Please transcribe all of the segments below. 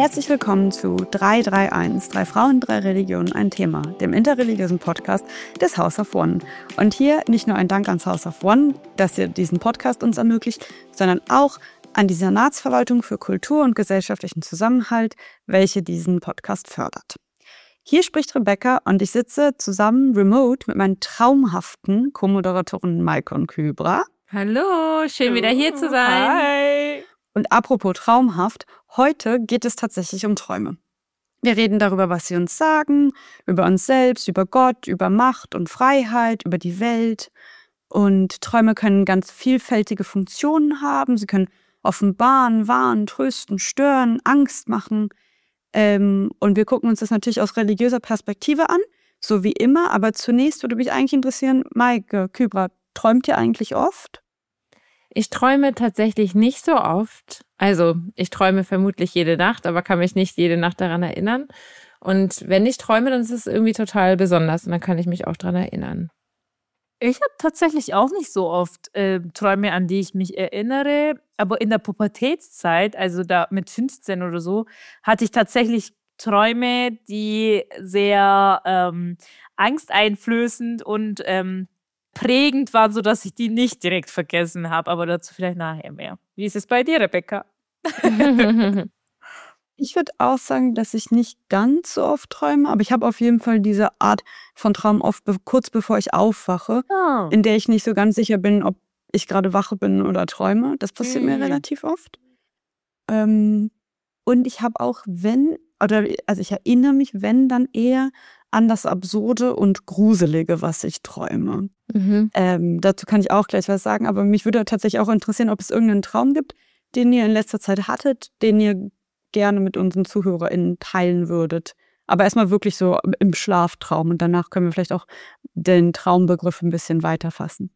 Herzlich willkommen zu 331, 3 Frauen, 3 Religionen, ein Thema, dem interreligiösen Podcast des House of One. Und hier nicht nur ein Dank ans House of One, dass ihr diesen Podcast uns ermöglicht, sondern auch an die Senatsverwaltung für Kultur und gesellschaftlichen Zusammenhalt, welche diesen Podcast fördert. Hier spricht Rebecca und ich sitze zusammen remote mit meinen traumhaften Co-Moderatoren Maike und Kybra. Hallo, schön wieder hier zu sein. Hi. Und apropos traumhaft, heute geht es tatsächlich um Träume. Wir reden darüber, was sie uns sagen, über uns selbst, über Gott, über Macht und Freiheit, über die Welt. Und Träume können ganz vielfältige Funktionen haben. Sie können offenbaren, warnen, trösten, stören, Angst machen. Und wir gucken uns das natürlich aus religiöser Perspektive an, so wie immer. Aber zunächst würde mich eigentlich interessieren, Maike, Kybra, träumt ihr eigentlich oft? Ich träume tatsächlich nicht so oft. Also ich träume vermutlich jede Nacht, aber kann mich nicht jede Nacht daran erinnern. Und wenn ich träume, dann ist es irgendwie total besonders und dann kann ich mich auch daran erinnern. Ich habe tatsächlich auch nicht so oft Träume, an die ich mich erinnere. Aber in der Pubertätszeit, also da mit 15 oder so, hatte ich tatsächlich Träume, die sehr angsteinflößend und prägend waren, sodass ich die nicht direkt vergessen habe. Aber dazu vielleicht nachher mehr. Wie ist es bei dir, Rebecca? Ich würde auch sagen, dass ich nicht ganz so oft träume, aber ich habe auf jeden Fall diese Art von Traum oft kurz bevor ich aufwache, in der ich nicht so ganz sicher bin, ob ich gerade wach bin oder träume. Das passiert mir relativ oft. Und ich habe auch, ich erinnere mich, wenn, dann eher an das Absurde und Gruselige, was ich träume. Dazu kann ich auch gleich was sagen, aber mich würde tatsächlich auch interessieren, ob es irgendeinen Traum gibt, den ihr in letzter Zeit hattet, den ihr gerne mit unseren ZuhörerInnen teilen würdet. Aber erstmal wirklich so im Schlaftraum und danach können wir vielleicht auch den Traumbegriff ein bisschen weiter fassen.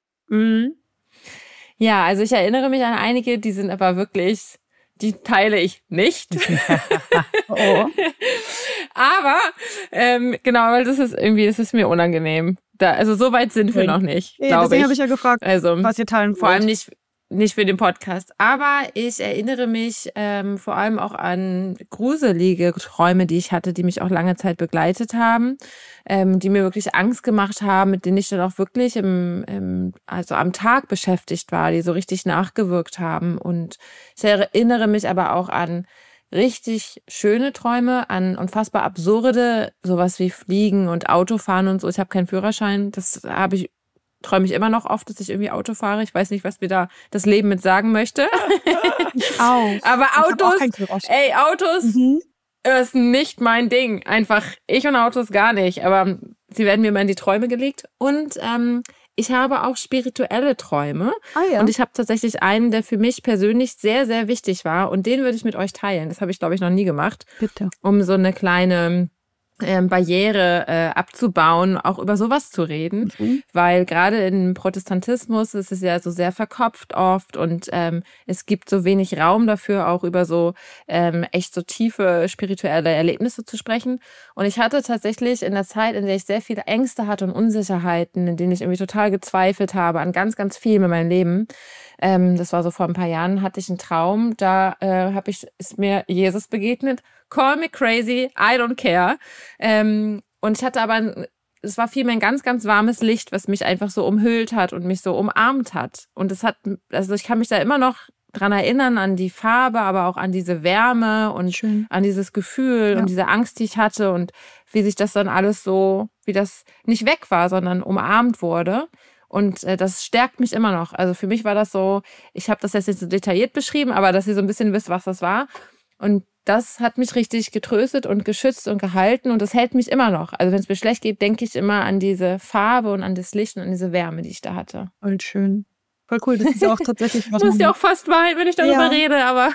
Ja, also ich erinnere mich an einige, die sind aber wirklich, die teile ich nicht. Oh. Aber genau, weil das ist mir unangenehm. Also so weit sind wir noch nicht, glaube ich. Deswegen habe ich ja gefragt, also, was ihr teilen wollt. Vor allem nicht für den Podcast. Aber ich erinnere mich vor allem auch an gruselige Träume, die ich hatte, die mich auch lange Zeit begleitet haben, die mir wirklich Angst gemacht haben, mit denen ich dann auch wirklich also am Tag beschäftigt war, die so richtig nachgewirkt haben. Und ich erinnere mich aber auch an richtig schöne Träume, an unfassbar absurde, sowas wie Fliegen und Autofahren und so. Ich habe keinen Führerschein, träume ich immer noch oft, dass ich irgendwie Auto fahre. Ich weiß nicht, was mir da das Leben mit sagen möchte. Auch. Aber Autos ist nicht mein Ding. Einfach ich und Autos gar nicht. Aber sie werden mir immer in die Träume gelegt. Und ich habe auch spirituelle Träume. Ja. Und ich habe tatsächlich einen, der für mich persönlich sehr, sehr wichtig war. Und den würde ich mit euch teilen. Das habe ich, glaube ich, noch nie gemacht. Bitte. Um so eine kleine Barriere abzubauen, auch über sowas zu reden, weil gerade im Protestantismus ist es ja so sehr verkopft oft und es gibt so wenig Raum dafür, auch über so echt so tiefe spirituelle Erlebnisse zu sprechen. Und ich hatte tatsächlich in der Zeit, in der ich sehr viele Ängste hatte und Unsicherheiten, in denen ich irgendwie total gezweifelt habe an ganz, ganz viel in meinem Leben, das war so vor ein paar Jahren, hatte ich einen Traum, da ist mir Jesus begegnet. Call me crazy, I don't care. Und ich hatte aber, es war vielmehr ein ganz, ganz warmes Licht, was mich einfach so umhüllt hat und mich so umarmt hat. Und also ich kann mich da immer noch dran erinnern, an die Farbe, aber auch an diese Wärme und schön. An dieses Gefühl und diese Angst, die ich hatte und wie sich das dann alles so, wie das nicht weg war, sondern umarmt wurde. Und das stärkt mich immer noch. Also für mich war das so, ich habe das jetzt nicht so detailliert beschrieben, aber dass ihr so ein bisschen wisst, was das war. Und das hat mich richtig getröstet und geschützt und gehalten und das hält mich immer noch. Also wenn es mir schlecht geht, denke ich immer an diese Farbe und an das Licht und an diese Wärme, die ich da hatte. Voll schön. Voll cool, das ist auch tatsächlich was. Ich muss ja auch fast weinen, wenn ich darüber rede, aber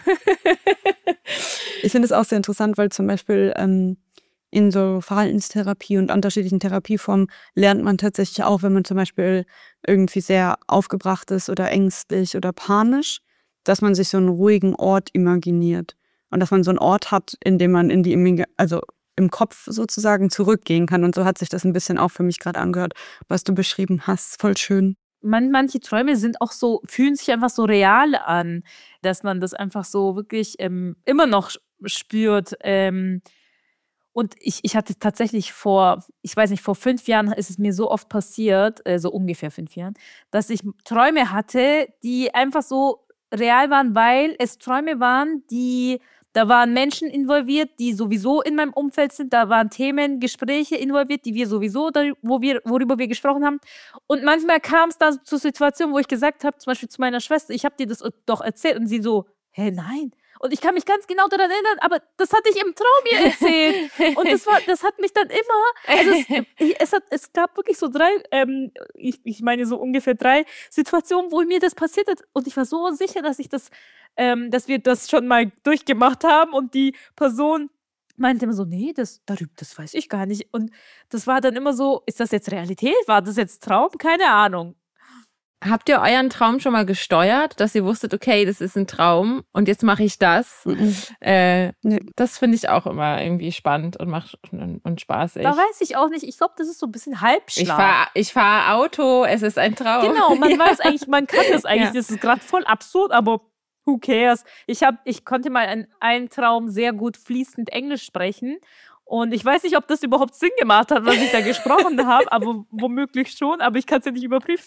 ich finde es auch sehr interessant, weil zum Beispiel in so Verhaltenstherapie und unterschiedlichen Therapieformen lernt man tatsächlich auch, wenn man zum Beispiel irgendwie sehr aufgebracht ist oder ängstlich oder panisch, dass man sich so einen ruhigen Ort imaginiert. Und dass man so einen Ort hat, in dem man im Kopf sozusagen zurückgehen kann. Und so hat sich das ein bisschen auch für mich gerade angehört, was du beschrieben hast. Voll schön. Manche Träume sind auch so, fühlen sich einfach so real an, dass man das einfach so wirklich immer noch spürt. Und ich hatte tatsächlich vor 5 Jahren ist es mir so oft passiert, so ungefähr 5 Jahren, dass ich Träume hatte, die einfach so real waren, weil es Träume waren, da waren Menschen involviert, die sowieso in meinem Umfeld sind, da waren Themen, Gespräche involviert, die wir sowieso, worüber wir gesprochen haben. Und manchmal kam es da zur Situation, wo ich gesagt habe, zum Beispiel zu meiner Schwester, ich habe dir das doch erzählt und sie so, hä, nein. Und ich kann mich ganz genau daran erinnern, aber das hatte ich im Traum ihr erzählt. Und das hat mich dann immer, also es gab wirklich so 3, ich meine so ungefähr 3 Situationen, wo mir das passiert hat. Und ich war so sicher, dass dass wir das schon mal durchgemacht haben. Und die Person meinte immer so, nee, das weiß ich gar nicht. Und das war dann immer so, ist das jetzt Realität? War das jetzt Traum? Keine Ahnung. Habt ihr euren Traum schon mal gesteuert, dass ihr wusstet, okay, das ist ein Traum und jetzt mache ich das? Nee. Das finde ich auch immer irgendwie spannend und spaßig. Da weiß ich auch nicht. Ich glaube, das ist so ein bisschen Halbschlaf. Ich fahr Auto, es ist ein Traum. Genau, man weiß eigentlich, man kann das eigentlich. Das ist gerade voll absurd, aber who cares? Ich konnte mal einen Traum sehr gut fließend Englisch sprechen. Und ich weiß nicht, ob das überhaupt Sinn gemacht hat, was ich da gesprochen habe, aber womöglich schon, aber ich kann es ja nicht überprüfen.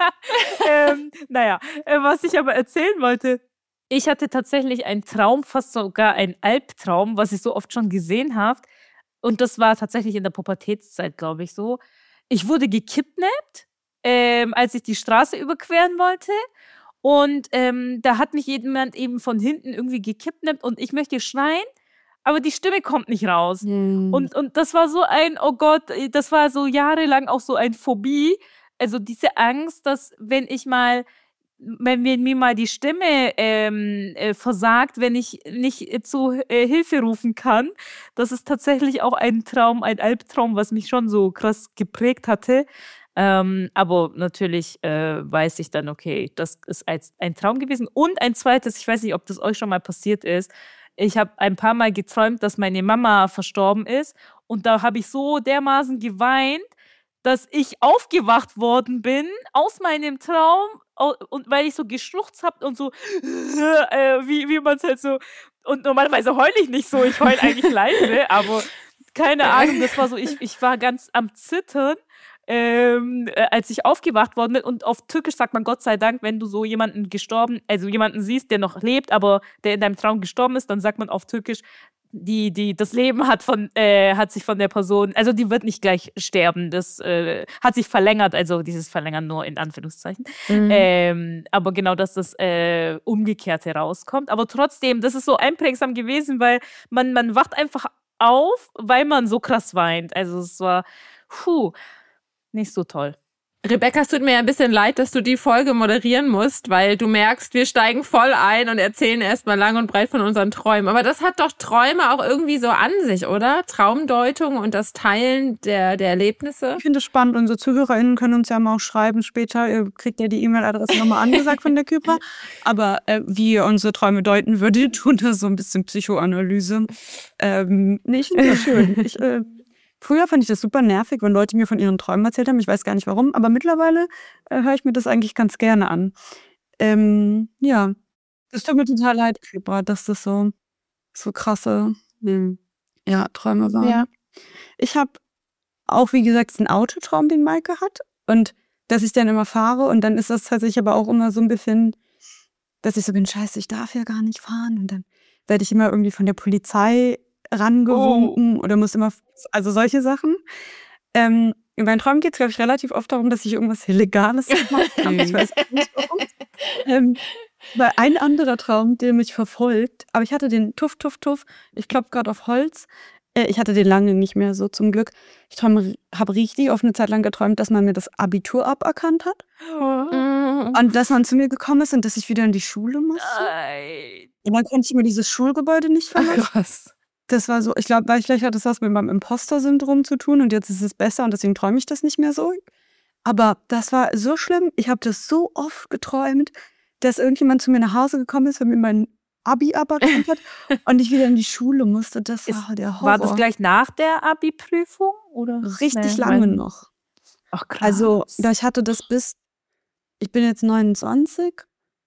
Was ich aber erzählen wollte, ich hatte tatsächlich einen Traum, fast sogar einen Albtraum, was ich so oft schon gesehen habe. Und das war tatsächlich in der Pubertätszeit, glaube ich, so. Ich wurde gekidnappt, als ich die Straße überqueren wollte. Und da hat mich jemand eben von hinten irgendwie gekidnappt und ich möchte schreien. Aber die Stimme kommt nicht raus. Und das war so oh Gott, das war so jahrelang auch so ein Phobie. Also diese Angst, dass wenn mir mal die Stimme versagt, wenn ich nicht zu Hilfe rufen kann, das ist tatsächlich auch ein Albtraum, was mich schon so krass geprägt hatte. Aber natürlich weiß ich dann, okay, das ist ein Traum gewesen. Und ein zweites, ich weiß nicht, ob das euch schon mal passiert ist, ich habe ein paar Mal geträumt, dass meine Mama verstorben ist. Und da habe ich so dermaßen geweint, dass ich aufgewacht worden bin aus meinem Traum. Und weil ich so geschluchzt habe und so, wie man es halt so. Und normalerweise heule ich nicht so, ich heule eigentlich leise. Aber keine Ahnung, das war so, ich war ganz am Zittern. Als ich aufgewacht worden bin. Und auf Türkisch sagt man Gott sei Dank, wenn du so jemanden siehst, der noch lebt, aber der in deinem Traum gestorben ist, dann sagt man auf Türkisch, das Leben hat sich von der Person, also die wird nicht gleich sterben, das hat sich verlängert, also dieses Verlängern nur in Anführungszeichen. Aber genau, dass das Umgekehrte rauskommt. Aber trotzdem, das ist so einprägsam gewesen, weil man wacht einfach auf, weil man so krass weint. Also es war, nicht so toll. Rebecca, es tut mir ein bisschen leid, dass du die Folge moderieren musst, weil du merkst, wir steigen voll ein und erzählen erstmal lang und breit von unseren Träumen. Aber das hat doch Träume auch irgendwie so an sich, oder? Traumdeutung und das Teilen der Erlebnisse. Ich finde es spannend. Unsere ZuhörerInnen können uns ja mal auch schreiben später. Ihr kriegt ja die E-Mail-Adresse nochmal angesagt von der Kypra. Aber wie ihr unsere Träume deuten würdet, tun das so ein bisschen Psychoanalyse. Ich finde das schön. Früher fand ich das super nervig, wenn Leute mir von ihren Träumen erzählt haben. Ich weiß gar nicht warum, aber mittlerweile höre ich mir das eigentlich ganz gerne an. Das tut mir total leid, dass das so krasse Träume waren. Ja. Ich habe auch, wie gesagt, einen Autotraum, den Maike hat. Und dass ich dann immer fahre. Und dann ist das tatsächlich aber auch immer so ein bisschen, dass ich so bin, scheiße, ich darf ja gar nicht fahren. Und dann werde ich immer irgendwie von der Polizei rangewunken oder muss immer, also solche Sachen. In meinen Träumen geht es, glaube ich, relativ oft darum, dass ich irgendwas Illegales gemacht habe. Ich weiß nicht warum. Weil ein anderer Traum, der mich verfolgt, aber ich hatte den Tuff, ich klopfe gerade auf Holz. Ich hatte den lange nicht mehr so, zum Glück. Ich habe richtig oft eine Zeit lang geträumt, dass man mir das Abitur aberkannt hat. Und dass man zu mir gekommen ist und dass ich wieder in die Schule musste. Nein. Und dann konnte ich mir dieses Schulgebäude nicht verlassen. Krass. Das war so, ich glaube, vielleicht hat das was mit meinem Imposter-Syndrom zu tun und jetzt ist es besser und deswegen träume ich das nicht mehr so. Aber das war so schlimm. Ich habe das so oft geträumt, dass irgendjemand zu mir nach Hause gekommen ist und mir mein Abi aberkannt hat und ich wieder in die Schule musste. Das war der Horror. War das gleich nach der Abi-Prüfung? Richtig lange noch. Ach krass. Also ich hatte das ich bin jetzt 29.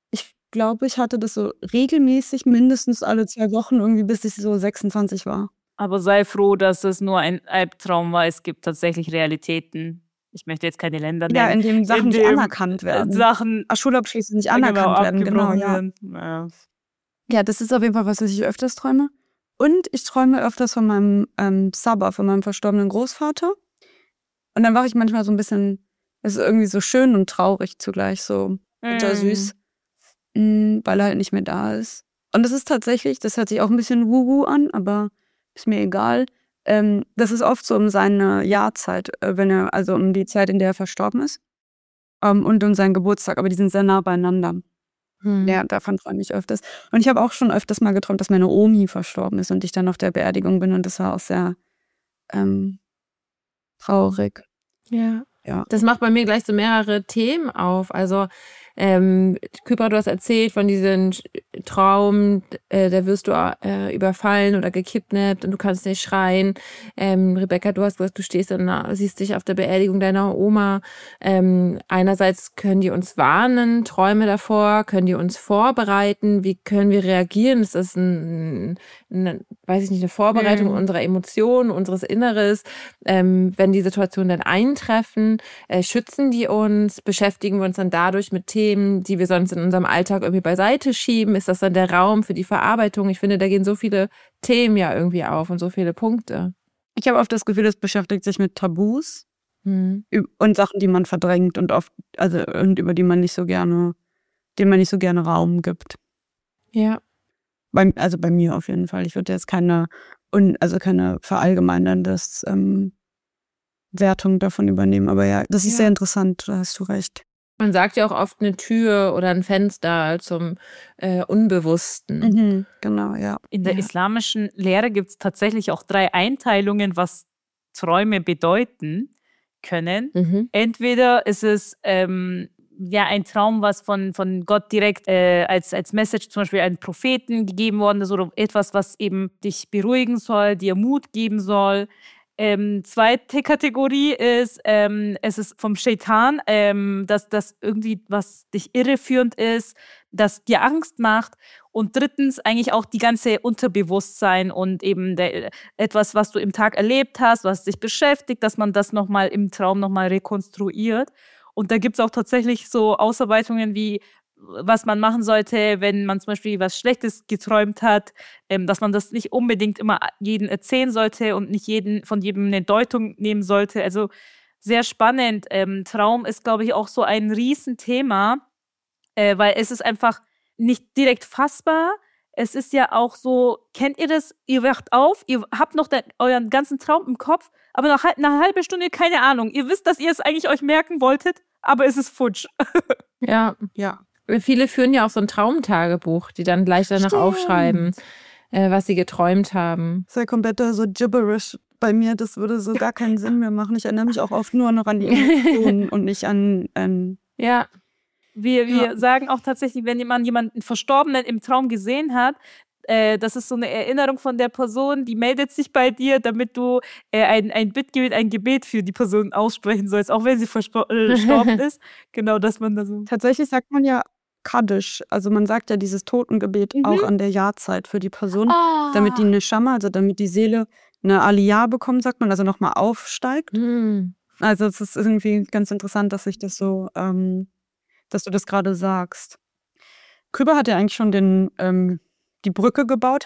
glaube, ich hatte das so regelmäßig, mindestens alle 2 Wochen irgendwie, bis ich so 26 war. Aber sei froh, dass es nur ein Albtraum war. Es gibt tatsächlich Realitäten. Ich möchte jetzt keine Länder Ja, nennen. in dem Sachen nicht anerkannt werden. Schulabschlüsse nicht anerkannt werden, genau, ja. Ja, das ist auf jeden Fall was ich öfters träume. Und ich träume öfters von meinem Saba, von meinem verstorbenen Großvater. Und dann wache ich manchmal so ein bisschen, es ist irgendwie so schön und traurig zugleich, so bittersüß, weil er halt nicht mehr da ist. Und das ist tatsächlich, das hört sich auch ein bisschen wuhu an, aber ist mir egal. Das ist oft so um seine Jahrzeit, also um die Zeit, in der er verstorben ist. Und um seinen Geburtstag, aber die sind sehr nah beieinander. Ja, davon träume ich öfters. Und ich habe auch schon öfters mal geträumt, dass meine Omi verstorben ist und ich dann auf der Beerdigung bin und das war auch sehr traurig. Ja. Ja. Das macht bei mir gleich so mehrere Themen auf. Also Kypra, du hast erzählt von diesem Traum, da wirst du überfallen oder gekidnappt und du kannst nicht schreien. Rebecca, du hast gesagt, du stehst und siehst dich auf der Beerdigung deiner Oma. Einerseits können die uns warnen, Träume davor, können die uns vorbereiten, wie können wir reagieren? Ist das eine Vorbereitung unserer Emotionen, unseres Inneres? Wenn die Situationen dann eintreffen, schützen die uns, beschäftigen wir uns dann dadurch mit Themen, die wir sonst in unserem Alltag irgendwie beiseite schieben? Ist das dann der Raum für die Verarbeitung? Ich finde, da gehen so viele Themen ja irgendwie auf und so viele Punkte. Ich habe oft das Gefühl, es beschäftigt sich mit Tabus und Sachen, die man verdrängt und über die man nicht so gerne, denen man nicht so gerne Raum gibt. Ja. Bei mir auf jeden Fall. Ich würde jetzt keine verallgemeinernde Wertung davon übernehmen. Aber ja, das ist sehr interessant, da hast du recht. Man sagt ja auch oft eine Tür oder ein Fenster zum Unbewussten. Genau, ja. In der islamischen Lehre gibt es tatsächlich auch 3 Einteilungen, was Träume bedeuten können. Entweder ist es ein Traum, was von Gott direkt als Message zum Beispiel einem Propheten gegeben worden ist oder etwas, was eben dich beruhigen soll, dir Mut geben soll. Zweite Kategorie ist, es ist vom Shaitan, dass das irgendwie was dich irreführend ist, das dir Angst macht. Und drittens eigentlich auch die ganze Unterbewusstsein und eben etwas, was du im Tag erlebt hast, was dich beschäftigt, dass man das nochmal im Traum nochmal rekonstruiert. Und da gibt es auch tatsächlich so Ausarbeitungen wie, was man machen sollte, wenn man zum Beispiel was Schlechtes geträumt hat, dass man das nicht unbedingt immer jedem erzählen sollte und nicht von jedem eine Deutung nehmen sollte. Also sehr spannend. Traum ist, glaube ich, auch so ein Riesenthema, weil es ist einfach nicht direkt fassbar. Es ist ja auch so, kennt ihr das? Ihr wacht auf, ihr habt noch euren ganzen Traum im Kopf, aber nach einer halben Stunde keine Ahnung. Ihr wisst, dass ihr es eigentlich euch merken wolltet, aber es ist futsch. Ja. Viele führen ja auch so ein Traumtagebuch, die dann gleich danach aufschreiben, was sie geträumt haben. Das ist ja komplett so gibberish bei mir. Das würde so gar keinen Sinn mehr machen. Ich erinnere mich auch oft nur noch an die Emotionen und nicht an... Ja. Wir sagen auch tatsächlich, wenn jemanden Verstorbenen im Traum gesehen hat, das ist so eine Erinnerung von der Person, die meldet sich bei dir, damit du ein Gebet für die Person aussprechen sollst, auch wenn sie verstorben ist. Genau, dass man da so... Tatsächlich sagt man ja Kaddisch, also man sagt ja dieses Totengebet auch an der Jahrzeit für die Person, damit die Neshama, also damit die Seele eine Aliyah bekommt, sagt man, also nochmal aufsteigt. Also es ist irgendwie ganz interessant, dass ich das so, dass du das gerade sagst. Kypra hat ja eigentlich schon die Brücke gebaut,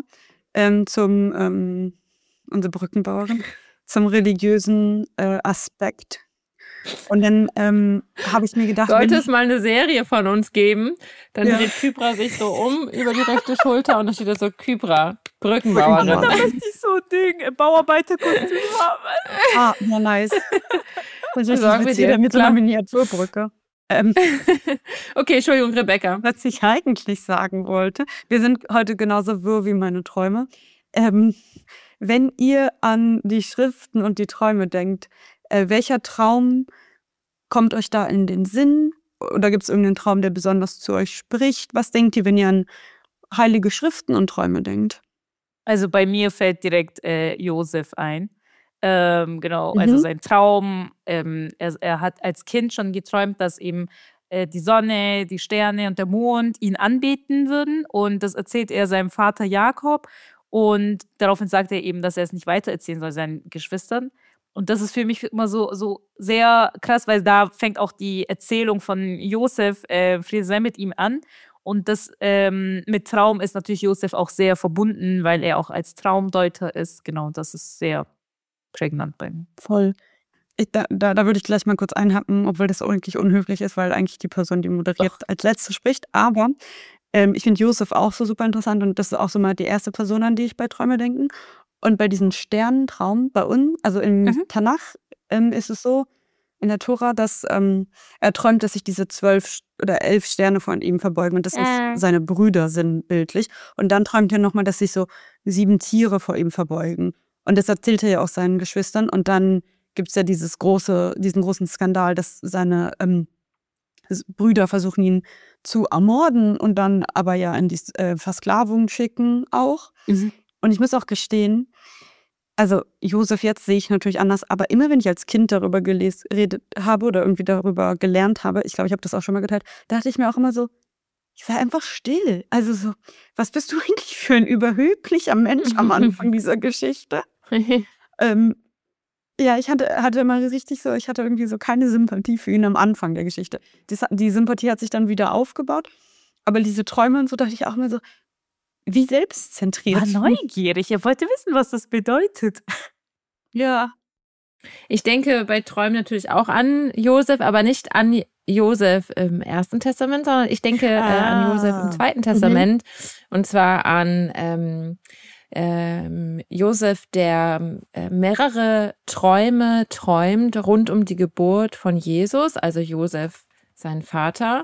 unsere Brückenbauerin, zum religiösen Aspekt. Und dann habe ich mir gedacht... Sollte es mal eine Serie von uns geben, dann dreht Kypra sich so über die rechte Schulter und dann steht da so Kypra, Brückenbauerin. Da möchte ich so ein Bauarbeiterkostüm haben. Ja, nice. Und ich wieder mit so einer Miniaturbrücke. Okay, Entschuldigung, Rebecca. Was ich eigentlich sagen wollte, wir sind heute genauso wirr wie meine Träume. Wenn ihr an die Schriften und die Träume denkt, welcher Traum kommt euch da in den Sinn? Oder gibt es irgendeinen Traum, der besonders zu euch spricht? Was denkt ihr, wenn ihr an heilige Schriften und Träume denkt? Also bei mir fällt direkt Josef ein. Also sein Traum, er hat als Kind schon geträumt, dass eben die Sonne, die Sterne und der Mond ihn anbeten würden. Und das erzählt er seinem Vater Jakob. Und daraufhin sagt er eben, dass er es nicht weitererzählen soll seinen Geschwistern. Und das ist für mich immer so sehr krass, weil da fängt auch die Erzählung von Josef, Friede sei mit ihm, an. Und das mit Traum ist natürlich Josef auch sehr verbunden, weil er auch als Traumdeuter ist. Genau, das ist sehr prägnant bei mir. Voll. Da würde ich gleich mal kurz einhaken, obwohl das eigentlich unhöflich ist, weil eigentlich die Person, die moderiert, als Letzte spricht. Aber ich finde Josef auch so super interessant und das ist auch so mal die erste Person, an die ich bei Träume denke. Und bei diesem Sternentraum bei uns, also im Tanach, ist es so, in der Tora, dass er träumt, dass sich diese 12 oder 11 Sterne von ihm verbeugen und dass es seine Brüder sind, bildlich. Und dann träumt er nochmal, dass sich so 7 Tiere vor ihm verbeugen. Und das erzählt er ja auch seinen Geschwistern. Und dann gibt es ja diesen großen Skandal, dass seine Brüder versuchen, ihn zu ermorden und dann aber ja in die Versklavung schicken auch. Und ich muss auch gestehen, also Josef jetzt sehe ich natürlich anders, aber immer wenn ich als Kind darüber geredet habe oder irgendwie darüber gelernt habe, ich glaube, ich habe das auch schon mal geteilt, da dachte ich mir auch immer so, ich war einfach still. Also so, was bist du eigentlich für ein überheblicher Mensch am Anfang dieser Geschichte? Ja, ich hatte immer richtig so, ich hatte irgendwie so keine Sympathie für ihn am Anfang der Geschichte. Die Sympathie hat sich dann wieder aufgebaut, aber diese Träume und so dachte ich auch immer so, wie selbstzentriert. War neugierig, er wollte wissen, was das bedeutet. Ja. Ich denke bei Träumen natürlich auch an Josef, aber nicht an Josef im Ersten Testament, sondern ich denke an Josef im Zweiten Testament. Und zwar an Josef, der mehrere Träume träumt rund um die Geburt von Jesus, also Josef, sein Vater,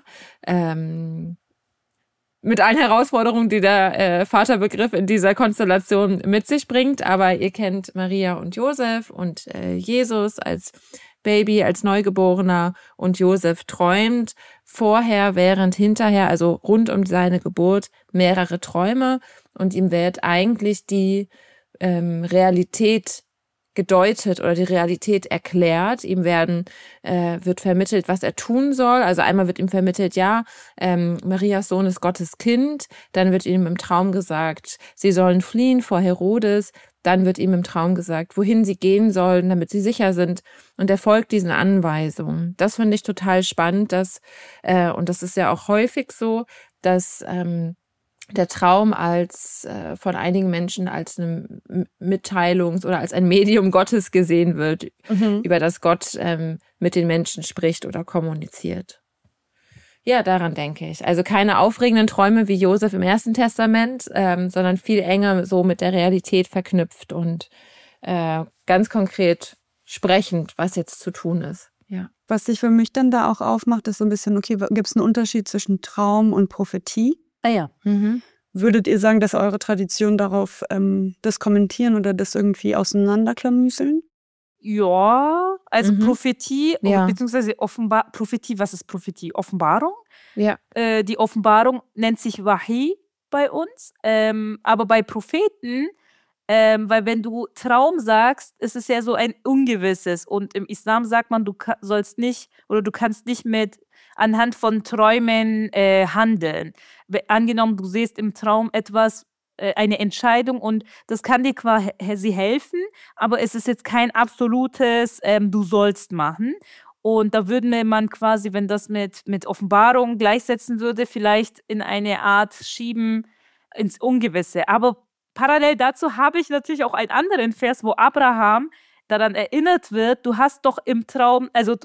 mit allen Herausforderungen, die der Vaterbegriff in dieser Konstellation mit sich bringt. Aber ihr kennt Maria und Josef und Jesus als Baby, als Neugeborener, und Josef träumt vorher, während, hinterher, also rund um seine Geburt, mehrere Träume und ihm wird eigentlich die Realität gedeutet oder die Realität erklärt. Ihm wird vermittelt, was er tun soll. Also einmal wird ihm vermittelt, ja, Marias Sohn ist Gottes Kind. Dann wird ihm im Traum gesagt, sie sollen fliehen vor Herodes. Dann wird ihm im Traum gesagt, wohin sie gehen sollen, damit sie sicher sind. Und er folgt diesen Anweisungen. Das finde ich total spannend, und das ist ja auch häufig so, dass der Traum als von einigen Menschen als eine oder als ein Medium Gottes gesehen wird, über das Gott mit den Menschen spricht oder kommuniziert. Ja, daran denke ich. Also keine aufregenden Träume wie Josef im Ersten Testament, sondern viel enger so mit der Realität verknüpft und ganz konkret sprechend, was jetzt zu tun ist. Ja. Was sich für mich dann da auch aufmacht, ist so ein bisschen, okay, gibt es einen Unterschied zwischen Traum und Prophetie? Ah ja. Würdet ihr sagen, dass eure Tradition darauf das kommentieren oder das irgendwie auseinanderklamüseln? Ja, also Prophetie, beziehungsweise Prophetie, was ist Prophetie? Offenbarung? Ja. Die Offenbarung nennt sich Wahi bei uns, aber bei Propheten, weil wenn du Traum sagst, ist es ja so ein Ungewisses, und im Islam sagt man, du kannst nicht anhand von Träumen handeln. Angenommen, du siehst im Traum etwas, eine Entscheidung, und das kann dir quasi helfen, aber es ist jetzt kein absolutes, du sollst machen. Und da würde man quasi, wenn das mit Offenbarung gleichsetzen würde, vielleicht in eine Art schieben ins Ungewisse. Aber parallel dazu habe ich natürlich auch einen anderen Vers, wo Abraham daran erinnert wird, du hast doch im Traum, also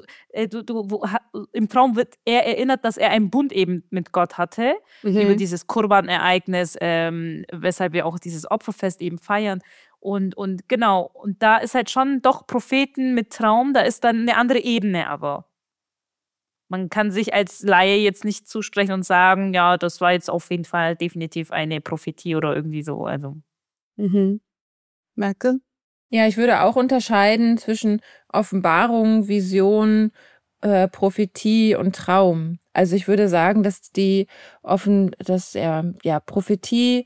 im Traum wird er erinnert, dass er einen Bund eben mit Gott hatte, über dieses Kurban-Ereignis, weshalb wir auch dieses Opferfest eben feiern. Und genau, und da ist halt schon doch Propheten mit Traum, da ist dann eine andere Ebene, aber man kann sich als Laie jetzt nicht zusprechen und sagen, ja, das war jetzt auf jeden Fall definitiv eine Prophetie oder irgendwie so. Also. Merke? Ja, ich würde auch unterscheiden zwischen Offenbarung, Vision, Prophetie und Traum. Also ich würde sagen, dass Prophetie,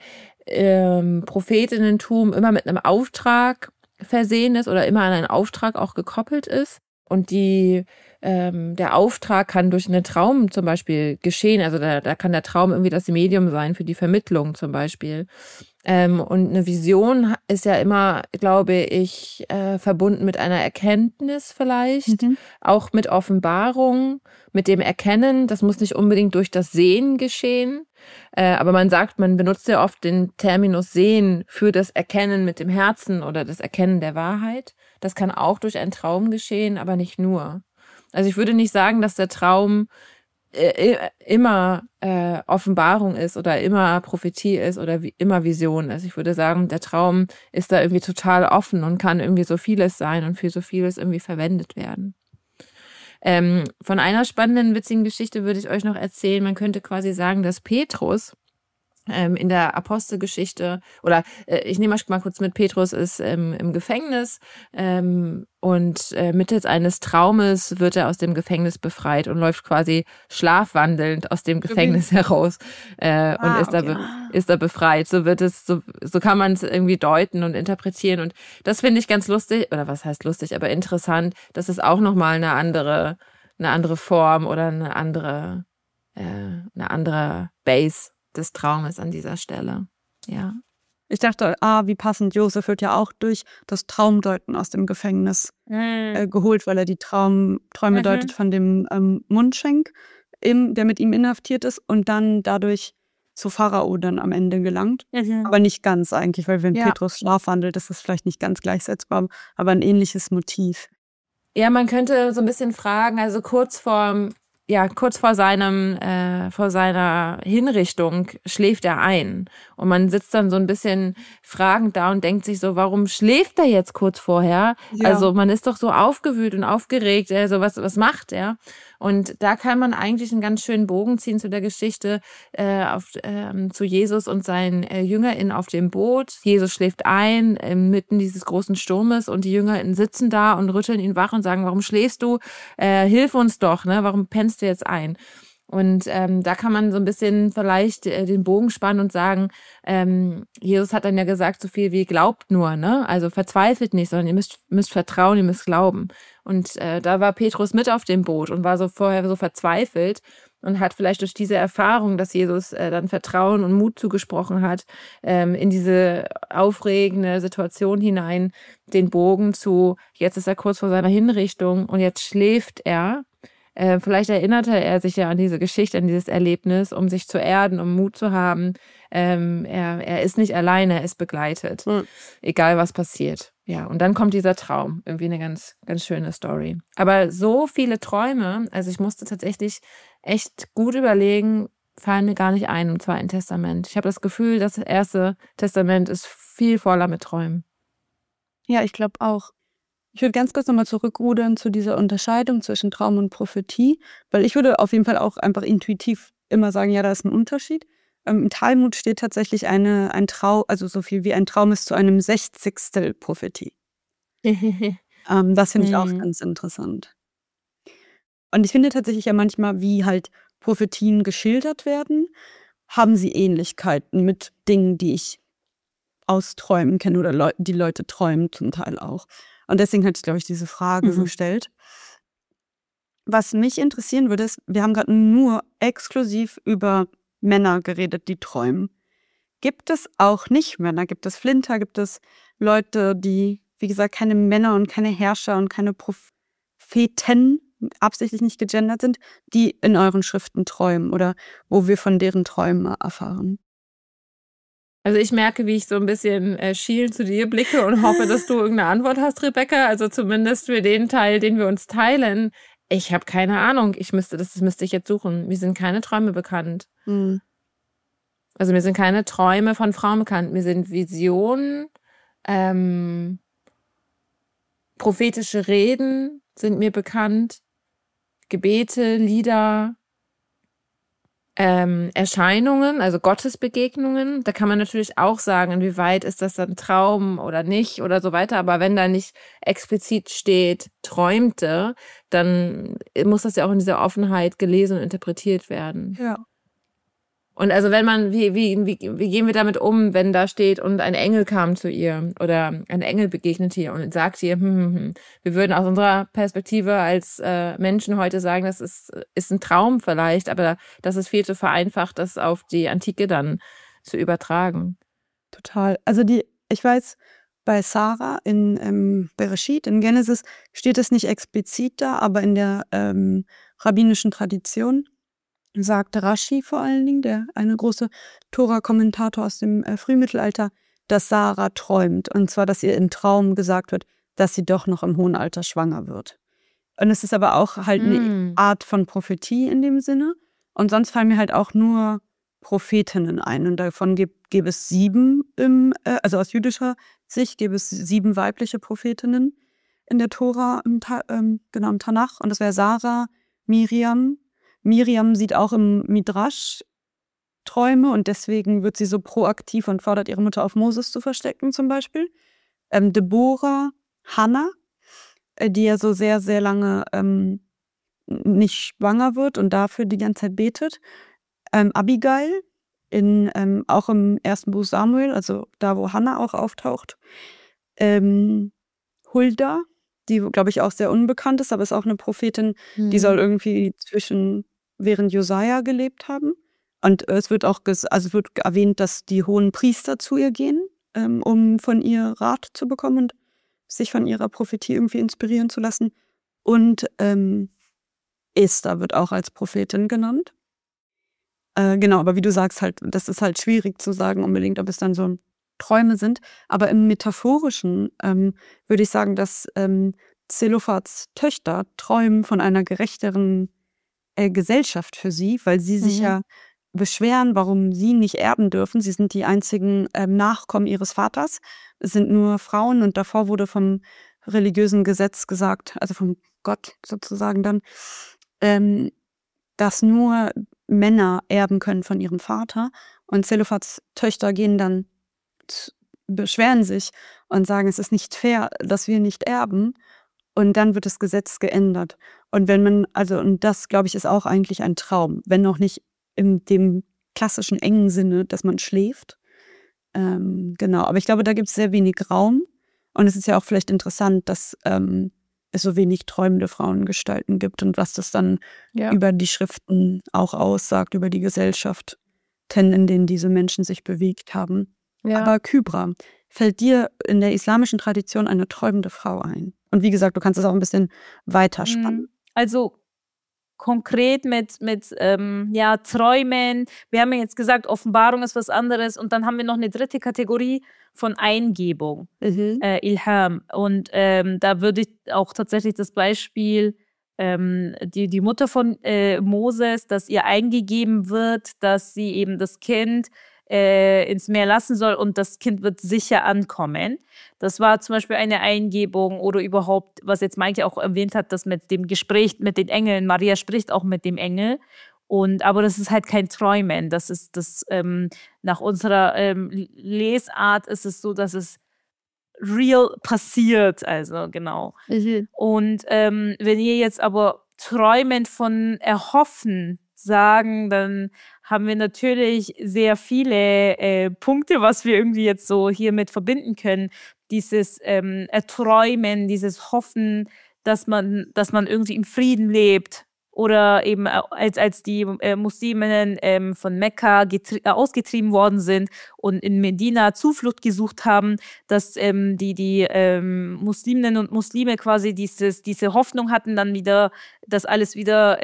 Prophetinnentum immer mit einem Auftrag versehen ist oder immer an einen Auftrag auch gekoppelt ist. Und der Auftrag kann durch einen Traum zum Beispiel geschehen. Also da kann der Traum irgendwie das Medium sein für die Vermittlung zum Beispiel. Und eine Vision ist ja immer, glaube ich, verbunden mit einer Erkenntnis vielleicht, auch mit Offenbarung, mit dem Erkennen. Das muss nicht unbedingt durch das Sehen geschehen. Aber man benutzt ja oft den Terminus Sehen für das Erkennen mit dem Herzen oder das Erkennen der Wahrheit. Das kann auch durch einen Traum geschehen, aber nicht nur. Also ich würde nicht sagen, dass der Traum immer Offenbarung ist oder immer Prophetie ist oder immer Vision ist. Ich würde sagen, der Traum ist da irgendwie total offen und kann irgendwie so vieles sein und für so vieles irgendwie verwendet werden. Von einer spannenden, witzigen Geschichte würde ich euch noch erzählen. Man könnte quasi sagen, dass Petrus in der Apostelgeschichte, oder ich nehme mal kurz mit, Petrus ist im Gefängnis und mittels eines Traumes wird er aus dem Gefängnis befreit und läuft quasi schlafwandelnd aus dem Gefängnis heraus und ist da befreit. So kann man es irgendwie deuten und interpretieren, und das finde ich ganz lustig, oder was heißt lustig, aber interessant, dass es auch nochmal eine andere Form oder eine andere Base des Traumes an dieser Stelle. Ja. Ich dachte, wie passend, Josef wird ja auch durch das Traumdeuten aus dem Gefängnis geholt, weil er die Träume deutet von dem Mundschenk, der mit ihm inhaftiert ist und dann dadurch zu Pharao dann am Ende gelangt. Aber nicht ganz eigentlich, weil wenn Petrus schlafwandelt, ist das vielleicht nicht ganz gleichsetzbar, aber ein ähnliches Motiv. Ja, man könnte so ein bisschen fragen, also kurz vor seiner Hinrichtung schläft er ein. Und man sitzt dann so ein bisschen fragend da und denkt sich so, warum schläft er jetzt kurz vorher? Ja. Also man ist doch so aufgewühlt und aufgeregt, also was macht er? Und da kann man eigentlich einen ganz schönen Bogen ziehen zu der Geschichte zu Jesus und seinen JüngerInnen auf dem Boot. Jesus schläft ein inmitten dieses großen Sturmes und die JüngerInnen sitzen da und rütteln ihn wach und sagen, warum schläfst du? Hilf uns doch, ne? Warum pennst du jetzt ein? Und da kann man so ein bisschen vielleicht den Bogen spannen und sagen, Jesus hat dann ja gesagt so viel wie glaubt nur, ne? Also verzweifelt nicht, sondern ihr müsst vertrauen, ihr müsst glauben. Und da war Petrus mit auf dem Boot und war so vorher so verzweifelt und hat vielleicht durch diese Erfahrung, dass Jesus dann Vertrauen und Mut zugesprochen hat, in diese aufregende Situation hinein den Bogen zu, jetzt ist er kurz vor seiner Hinrichtung und jetzt schläft er. Vielleicht erinnerte er sich ja an diese Geschichte, an dieses Erlebnis, um sich zu erden, um Mut zu haben. Er ist nicht alleine, er ist begleitet, egal was passiert. Ja, und dann kommt dieser Traum, irgendwie eine ganz, ganz schöne Story. Aber so viele Träume, also ich musste tatsächlich echt gut überlegen, fallen mir gar nicht ein im Zweiten Testament. Ich habe das Gefühl, das Erste Testament ist viel voller mit Träumen. Ja, ich glaube auch. Ich würde ganz kurz nochmal zurückrudern zu dieser Unterscheidung zwischen Traum und Prophetie, weil ich würde auf jeden Fall auch einfach intuitiv immer sagen, ja, da ist ein Unterschied. Im Talmud steht tatsächlich ein Traum, also so viel wie ein Traum ist zu einem 60. Prophetie. Das finde ich auch ganz interessant. Und ich finde tatsächlich ja manchmal, wie halt Prophetien geschildert werden, haben sie Ähnlichkeiten mit Dingen, die ich aus Träumen kenne oder die Leute träumen zum Teil auch. Und deswegen hatte ich, glaube ich, diese Frage gestellt. Was mich interessieren würde, ist, wir haben gerade nur exklusiv über Männer geredet, die träumen. Gibt es auch Nicht-Männer? Gibt es Flinter? Gibt es Leute, die, wie gesagt, keine Männer und keine Herrscher und keine Propheten, absichtlich nicht gegendert sind, die in euren Schriften träumen oder wo wir von deren Träumen erfahren? Also ich merke, wie ich so ein bisschen schielend zu dir blicke und hoffe, dass du irgendeine Antwort hast, Rebecca. Also zumindest für den Teil, den wir uns teilen. Ich habe keine Ahnung. Das müsste ich jetzt suchen. Mir sind keine Träume bekannt. Also mir sind keine Träume von Frauen bekannt. Mir sind Visionen, prophetische Reden sind mir bekannt, Gebete, Lieder, Erscheinungen, also Gottesbegegnungen. Da kann man natürlich auch sagen, inwieweit ist das dann Traum oder nicht oder so weiter. Aber wenn da nicht explizit steht, träumte, dann muss das ja auch in dieser Offenheit gelesen und interpretiert werden. Ja. Und also wenn man, wie gehen wir damit um, wenn da steht und ein Engel kam zu ihr oder ein Engel begegnet ihr und sagt ihr, wir würden aus unserer Perspektive als Menschen heute sagen, das ist ein Traum vielleicht, aber das ist viel zu vereinfacht, das auf die Antike dann zu übertragen. Total. Also ich weiß, bei Sarah in Bereshit, in Genesis, steht es nicht explizit da, aber in der rabbinischen Tradition sagt Rashi vor allen Dingen, der eine große Tora-Kommentator aus dem Frühmittelalter, dass Sarah träumt. Und zwar, dass ihr im Traum gesagt wird, dass sie doch noch im hohen Alter schwanger wird. Und es ist aber auch halt eine Art von Prophetie in dem Sinne. Und sonst fallen mir halt auch nur Prophetinnen ein. Und davon gäbe es 7, also aus jüdischer Sicht gäbe es 7 weibliche Prophetinnen in der Tora, im Tanach. Und das wäre Sarah, Miriam. Miriam sieht auch im Midrash Träume und deswegen wird sie so proaktiv und fordert ihre Mutter auf, Moses zu verstecken zum Beispiel. Deborah, Hannah, die ja so sehr, sehr lange nicht schwanger wird und dafür die ganze Zeit betet. Abigail, auch im ersten Buch Samuel, also da, wo Hannah auch auftaucht. Hulda, die, glaube ich, auch sehr unbekannt ist, aber ist auch eine Prophetin, die soll irgendwie während Josia gelebt haben. Und es wird auch wird erwähnt, dass die hohen Priester zu ihr gehen, um von ihr Rat zu bekommen und sich von ihrer Prophetie irgendwie inspirieren zu lassen. Und Esther wird auch als Prophetin genannt. Genau, aber wie du sagst, halt, das ist halt schwierig zu sagen unbedingt, ob es dann so Träume sind. Aber im Metaphorischen würde ich sagen, dass Zelophats Töchter träumen von einer gerechteren Gesellschaft für sie, weil sie sich ja beschweren, warum sie nicht erben dürfen. Sie sind die einzigen Nachkommen ihres Vaters. Es sind nur Frauen und davor wurde vom religiösen Gesetz gesagt, also vom Gott sozusagen dann, dass nur Männer erben können von ihrem Vater. Und Zelophats Töchter gehen dann, beschweren sich und sagen, es ist nicht fair, dass wir nicht erben. Und dann wird das Gesetz geändert. Und und das, glaube ich, ist auch eigentlich ein Traum, wenn auch nicht in dem klassischen engen Sinne, dass man schläft. Genau, aber ich glaube, da gibt es sehr wenig Raum. Und es ist ja auch vielleicht interessant, dass es so wenig träumende Frauengestalten gibt und was das dann über die Schriften auch aussagt, über die Gesellschaft, in denen diese Menschen sich bewegt haben. Ja. Aber Kybra, fällt dir in der islamischen Tradition eine träumende Frau ein? Und wie gesagt, du kannst es auch ein bisschen weiterspannen. Also konkret mit Träumen. Wir haben ja jetzt gesagt, Offenbarung ist was anderes. Und dann haben wir noch eine dritte Kategorie von Eingebung, Ilham. Und da würde ich auch tatsächlich das Beispiel, die Mutter von Moses, dass ihr eingegeben wird, dass sie eben das Kind ins Meer lassen soll und das Kind wird sicher ankommen. Das war zum Beispiel eine Eingebung oder überhaupt, was jetzt Maike auch erwähnt hat, das mit dem Gespräch mit den Engeln. Maria spricht auch mit dem Engel. Aber das ist halt kein Träumen. Das ist das, nach unserer Lesart ist es so, dass es real passiert. Also genau. Und wenn ihr jetzt aber träumend von erhoffen sagen, dann haben wir natürlich sehr viele Punkte, was wir irgendwie jetzt so hiermit verbinden können. Dieses Erträumen, dieses Hoffen, dass man irgendwie im Frieden lebt. Oder eben als die Musliminnen von Mekka ausgetrieben worden sind und in Medina Zuflucht gesucht haben, dass die Musliminnen und Muslime quasi diese Hoffnung hatten, dann wieder, dass alles wieder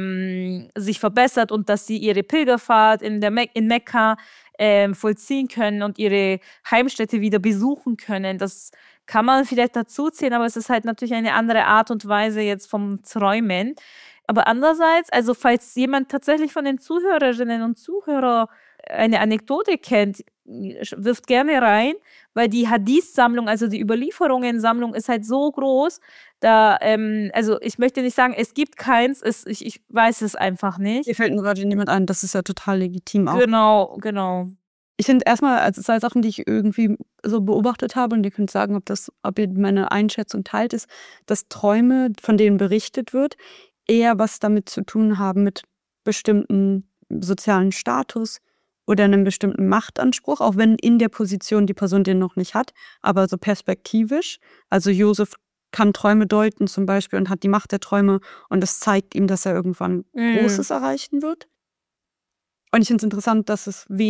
sich verbessert und dass sie ihre Pilgerfahrt in Mekka vollziehen können und ihre Heimstätte wieder besuchen können. Das kann man vielleicht dazu zählen, aber es ist halt natürlich eine andere Art und Weise jetzt vom Träumen. Aber andererseits, also falls jemand tatsächlich von den Zuhörerinnen und Zuhörern eine Anekdote kennt, wirft gerne rein, weil die Hadith-Sammlung, also die Überlieferungen-Sammlung ist halt so groß, da, also ich möchte nicht sagen, es gibt keins, ich weiß es einfach nicht. Hier fällt mir gerade niemand ein, das ist ja total legitim auch. Genau. Ich finde erstmal, also 2 Sachen, die ich irgendwie so beobachtet habe, und ihr könnt sagen, ob ihr meine Einschätzung teilt, ist, dass Träume, von denen berichtet wird, eher was damit zu tun haben mit bestimmten sozialen Status oder einem bestimmten Machtanspruch, auch wenn in der Position die Person den noch nicht hat, aber so perspektivisch. Also Josef kann Träume deuten zum Beispiel und hat die Macht der Träume und das zeigt ihm, dass er irgendwann Großes erreichen wird. Und ich finde es interessant, dass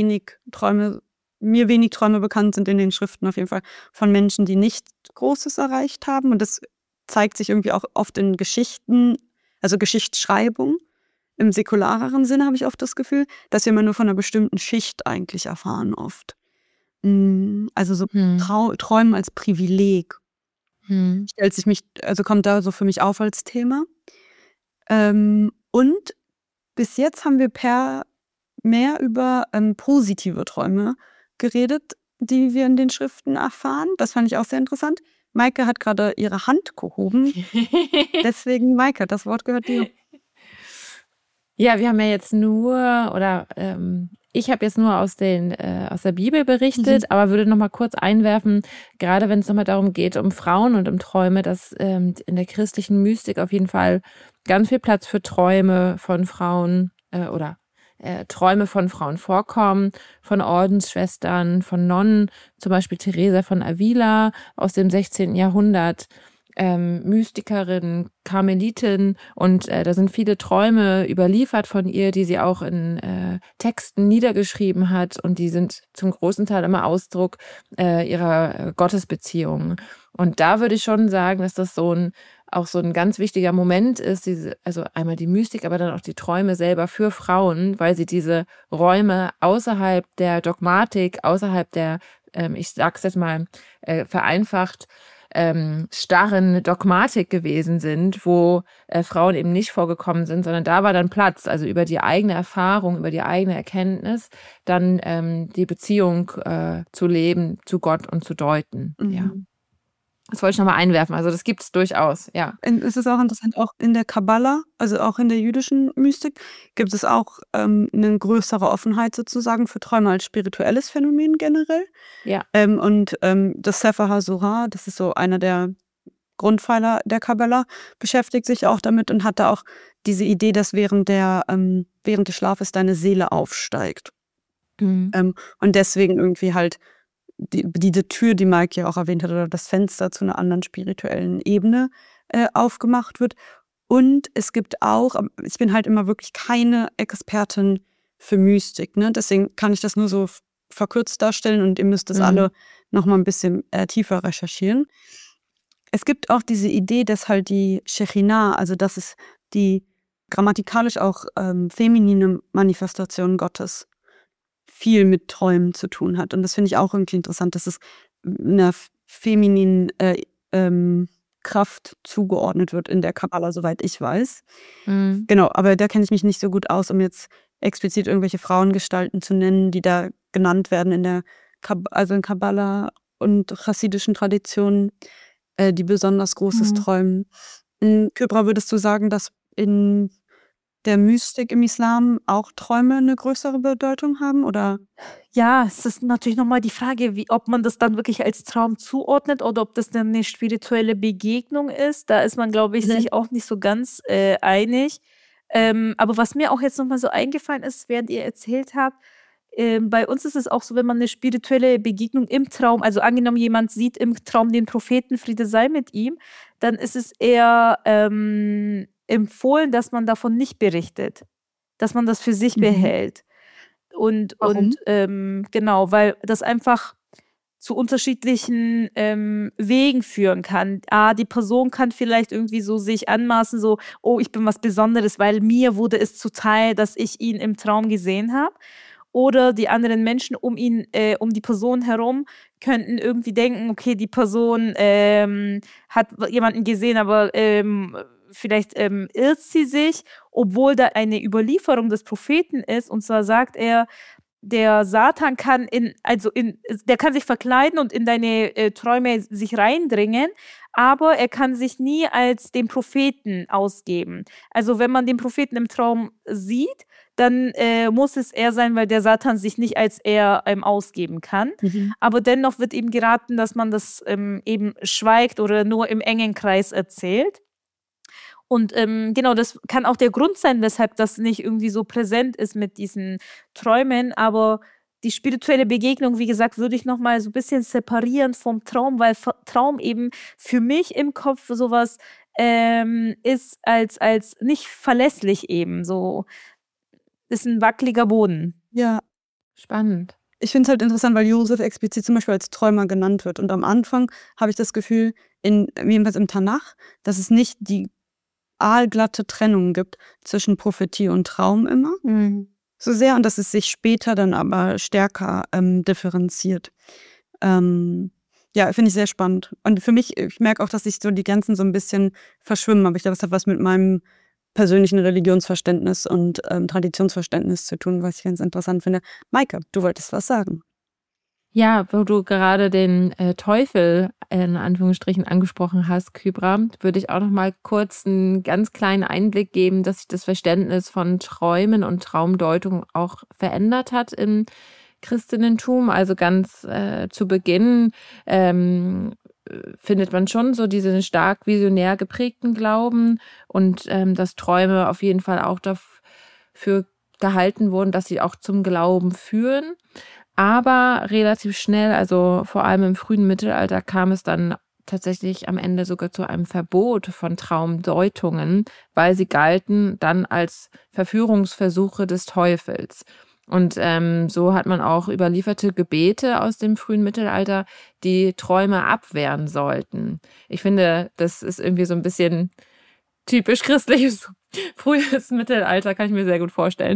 mir wenig Träume bekannt sind in den Schriften auf jeden Fall von Menschen, die nicht Großes erreicht haben. Und das zeigt sich irgendwie auch oft in Geschichten, also Geschichtsschreibung. Im säkulareren Sinne habe ich oft das Gefühl, dass wir immer nur von einer bestimmten Schicht eigentlich erfahren oft. Also so Träumen als Privileg. Kommt da so für mich auf als Thema. Und bis jetzt haben wir mehr über positive Träume geredet, die wir in den Schriften erfahren. Das fand ich auch sehr interessant. Maike hat gerade ihre Hand gehoben. Deswegen, Maike, das Wort gehört dir. Ja, wir haben ja jetzt ich habe jetzt nur aus der Bibel berichtet, aber würde noch mal kurz einwerfen, gerade wenn es nochmal darum geht, um Frauen und um Träume, dass in der christlichen Mystik auf jeden Fall ganz viel Platz für Träume von Frauen Träume von Frauen vorkommen, von Ordensschwestern, von Nonnen, zum Beispiel Teresa von Avila aus dem 16. Jahrhundert, Mystikerin, Karmelitin, und da sind viele Träume überliefert von ihr, die sie auch in Texten niedergeschrieben hat, und die sind zum großen Teil immer Ausdruck ihrer Gottesbeziehungen. Und da würde ich schon sagen, dass das auch so ein ganz wichtiger Moment ist, also einmal die Mystik, aber dann auch die Träume selber für Frauen, weil sie diese Räume außerhalb der Dogmatik, außerhalb der, ich sag's jetzt mal vereinfacht, starren Dogmatik gewesen sind, wo Frauen eben nicht vorgekommen sind, sondern da war dann Platz, also über die eigene Erfahrung, über die eigene Erkenntnis, dann die Beziehung zu leben, zu Gott und zu deuten. Ja. Das wollte ich nochmal einwerfen. Also das gibt es durchaus, ja. Es ist auch interessant, auch in der Kabbala, also auch in der jüdischen Mystik, gibt es auch eine größere Offenheit sozusagen für Träume als spirituelles Phänomen generell. Ja. Und das Sefer HaZorah, das ist so einer der Grundpfeiler der Kabbala, beschäftigt sich auch damit und hat da auch diese Idee, dass während des Schlafes deine Seele aufsteigt. Und deswegen irgendwie halt diese Tür, die Mike ja auch erwähnt hat, oder das Fenster zu einer anderen spirituellen Ebene aufgemacht wird. Und es gibt auch, ich bin halt immer wirklich keine Expertin für Mystik, ne? Deswegen kann ich das nur so verkürzt darstellen und ihr müsst das alle noch mal ein bisschen tiefer recherchieren. Es gibt auch diese Idee, dass halt die Shechinah, also das ist die grammatikalisch auch feminine Manifestation Gottes, viel mit Träumen zu tun hat. Und das finde ich auch irgendwie interessant, dass es einer femininen Kraft zugeordnet wird in der Kabbala, soweit ich weiß. Genau, aber da kenne ich mich nicht so gut aus, um jetzt explizit irgendwelche Frauengestalten zu nennen, die da genannt werden in Kabbala und chassidischen Traditionen, die besonders Großes träumen. Kübra, würdest du sagen, dass in der Mystik im Islam auch Träume eine größere Bedeutung haben, oder? Ja, es ist natürlich nochmal die Frage, ob man das dann wirklich als Traum zuordnet oder ob das dann eine spirituelle Begegnung ist. Da ist man, glaube ich, sich auch nicht so ganz einig. Aber was mir auch jetzt nochmal so eingefallen ist, während ihr erzählt habt, bei uns ist es auch so, wenn man eine spirituelle Begegnung im Traum, also angenommen, jemand sieht im Traum den Propheten, Friede sei mit ihm, dann ist es eher empfohlen, dass man davon nicht berichtet, dass man das für sich behält. Und genau, weil das einfach zu unterschiedlichen Wegen führen kann. Die Person kann vielleicht irgendwie so sich anmaßen, so, oh, ich bin was Besonderes, weil mir wurde es zuteil, dass ich ihn im Traum gesehen habe. Oder die anderen Menschen um die Person herum könnten irgendwie denken, okay, die Person hat jemanden gesehen, aber vielleicht irrt sie sich, obwohl da eine Überlieferung des Propheten ist. Und zwar sagt er, der Satan kann der kann sich verkleiden und in deine Träume sich reindringen, aber er kann sich nie als den Propheten ausgeben. Also wenn man den Propheten im Traum sieht, dann muss es er sein, weil der Satan sich nicht als er ausgeben kann. Aber dennoch wird ihm geraten, dass man das eben schweigt oder nur im engen Kreis erzählt. Und genau, das kann auch der Grund sein, weshalb das nicht irgendwie so präsent ist mit diesen Träumen. Aber die spirituelle Begegnung, wie gesagt, würde ich nochmal so ein bisschen separieren vom Traum, weil Traum eben für mich im Kopf sowas ist als nicht verlässlich eben. So ist ein wackeliger Boden. Ja, Spannend. ich finde es halt interessant, weil Josef explizit zum Beispiel als Träumer genannt wird. Und am Anfang habe ich das Gefühl, jedenfalls im Tanach, dass es nicht die aalglatte Trennung gibt zwischen Prophetie und Traum immer. So sehr, und dass es sich später dann aber stärker differenziert. Ja, finde ich sehr spannend. Und für mich, ich merke auch, dass sich so die Grenzen so ein bisschen verschwimmen. Aber ich glaube, das hat was mit meinem persönlichen Religionsverständnis und Traditionsverständnis zu tun, was ich ganz interessant finde. Maike, du wolltest was sagen. Ja, wo du gerade den Teufel in Anführungsstrichen angesprochen hast, Kybra, würde ich auch noch mal kurz einen ganz kleinen Einblick geben, dass sich das Verständnis von Träumen und Traumdeutung auch verändert hat im Christentum. Also ganz zu Beginn findet man schon so diesen stark visionär geprägten Glauben und dass Träume auf jeden Fall auch dafür gehalten wurden, dass sie auch zum Glauben führen. Aber relativ schnell, also vor allem im frühen Mittelalter, kam es dann tatsächlich am Ende sogar zu einem Verbot von Traumdeutungen, weil sie galten dann als Verführungsversuche des Teufels. Und so hat man auch überlieferte Gebete aus dem frühen Mittelalter, die Träume abwehren sollten. Ich finde, das ist irgendwie so ein bisschen typisch christliches frühes Mittelalter, kann ich mir sehr gut vorstellen.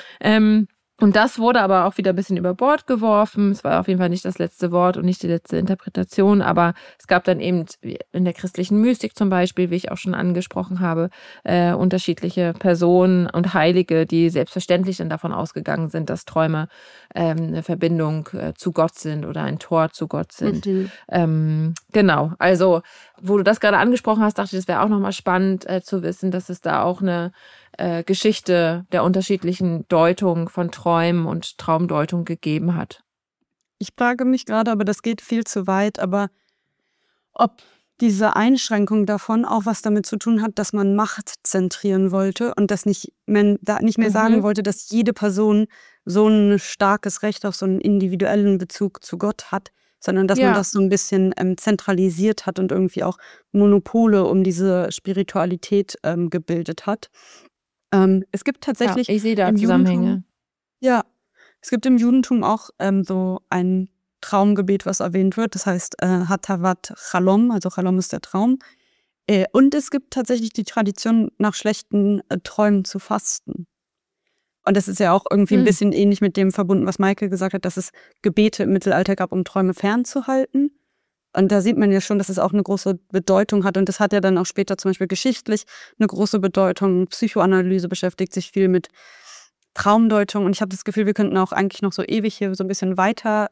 Und das wurde aber auch wieder ein bisschen über Bord geworfen. Es war auf jeden Fall nicht das letzte Wort und nicht die letzte Interpretation, aber es gab dann eben in der christlichen Mystik zum Beispiel, wie ich auch schon angesprochen habe, unterschiedliche Personen und Heilige, die selbstverständlich dann davon ausgegangen sind, dass Träume eine Verbindung zu Gott sind oder ein Tor zu Gott sind. Genau, also wo du das gerade angesprochen hast, dachte ich, das wäre auch nochmal spannend zu wissen, dass es da auch eine Geschichte der unterschiedlichen Deutung von Träumen und Traumdeutung gegeben hat. Ich frage mich gerade, aber das geht viel zu weit, aber ob diese Einschränkung davon auch was damit zu tun hat, dass man Macht zentrieren wollte und dass man da nicht mehr sagen wollte, dass jede Person so ein starkes Recht auf so einen individuellen Bezug zu Gott hat, sondern dass man das so ein bisschen zentralisiert hat und irgendwie auch Monopole um diese Spiritualität gebildet hat. Es gibt tatsächlich ich sehe da im Zusammenhänge. Es gibt im Judentum auch so ein Traumgebet, was erwähnt wird. Das heißt Hatavat Chalom, also Chalom ist der Traum. Und es gibt tatsächlich die Tradition, nach schlechten Träumen zu fasten. Und das ist ja auch irgendwie ein bisschen ähnlich mit dem verbunden, was Maike gesagt hat, dass es Gebete im Mittelalter gab, um Träume fernzuhalten. Und da sieht man ja schon, dass es auch eine große Bedeutung hat. Und das hat ja dann auch später zum Beispiel geschichtlich eine große Bedeutung. Psychoanalyse beschäftigt sich viel mit Traumdeutung. Und ich habe das Gefühl, wir könnten auch eigentlich noch so ewig hier so ein bisschen weiter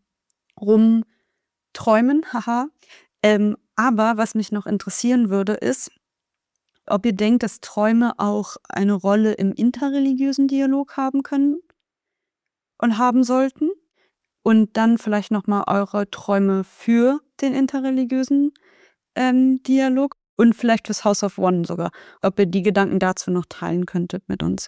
rumträumen. Haha. Aber was mich noch interessieren würde, ist, ob ihr denkt, dass Träume auch eine Rolle im interreligiösen Dialog haben können und haben sollten. Und dann vielleicht nochmal eure Träume für den interreligiösen Dialog und vielleicht fürs House of One sogar. Ob ihr die Gedanken dazu noch teilen könntet mit uns.